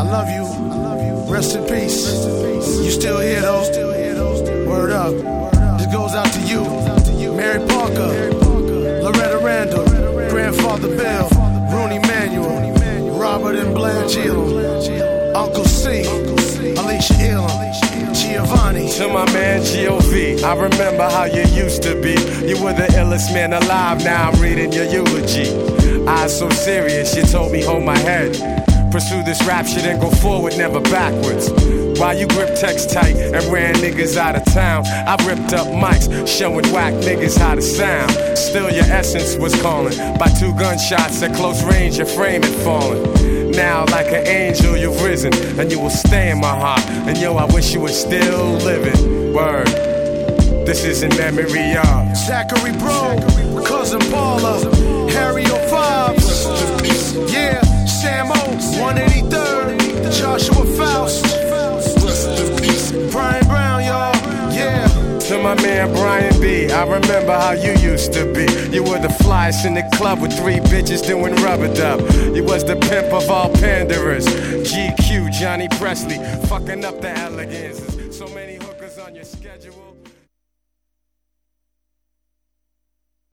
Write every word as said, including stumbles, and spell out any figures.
I love you. Rest in peace. You still here though? Word up. This goes out to you. Mary Parker, Loretta Randall, Grandfather Bill, Rooney Manuel, Robert and Blanche Elam, Uncle C, Alicia Elam, Giovanni. To my man G O V, I remember how you used to be. You were the illest man alive, now I'm reading your eulogy. Eyes so serious, you told me hold my head. Pursue this rap shit and go forward, never backwards. While you grip text tight and ran niggas out of town, I ripped up mics, showing whack niggas how to sound. Still your essence was calling. By two gunshots at close range, your frame had fallen. Now like an angel you've risen, and you will stay in my heart. And yo, I wish you were still living. Word. This is in memory of Zachary Bro, Cousin Paula, Harry O'Fives, yeah, Sam O, one eighty-third, Joshua Faust, Brian Brown, y'all, yeah. To my man Brian B, I remember how you used to be. You were the flyest in the club with three bitches doing rubber dub. You was the pimp of all panderers. G Q, Johnny Presley, fucking up the elegance. So many hookers on your schedule.